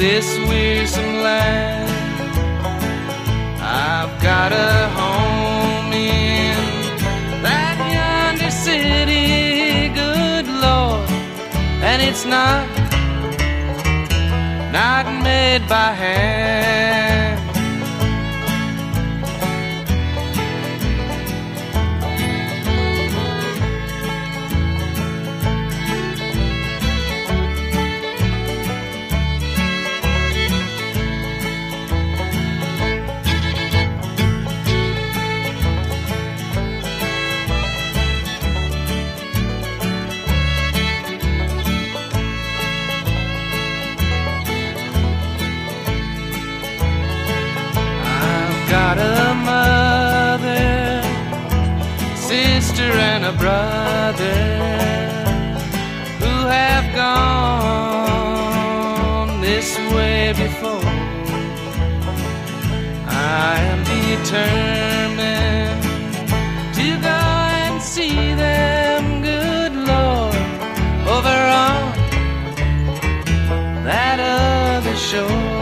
this wearisome land. I've got a home in that yonder city, good Lord, and it's not made by hand. Got a mother, sister, and a brother who have gone this way before. I am determined to go and see them, good Lord, over on that other shore.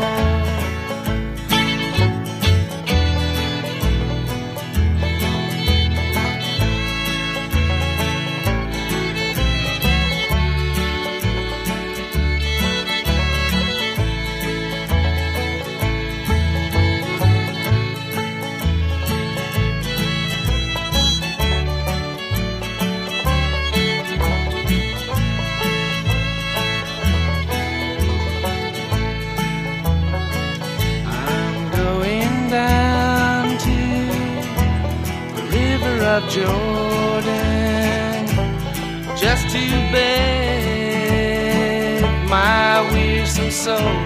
Of Jordan, just to beg my wearisome soul.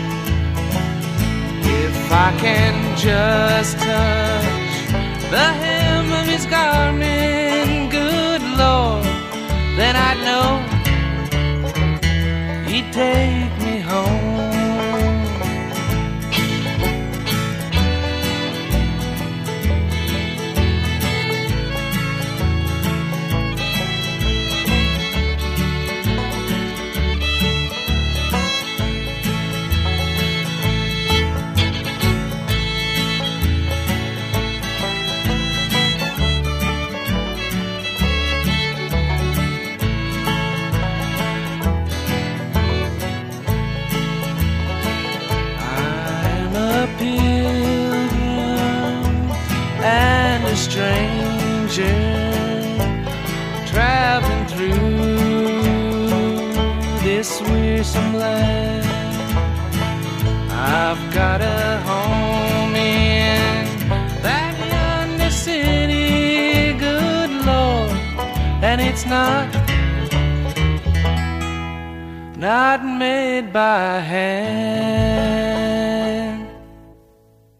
If I can just touch the hem of his garment, good Lord, then I'd know he'd take me home. Stranger traveling through this wearisome land. I've got a home in that yonder city, good Lord, and it's not made by hand.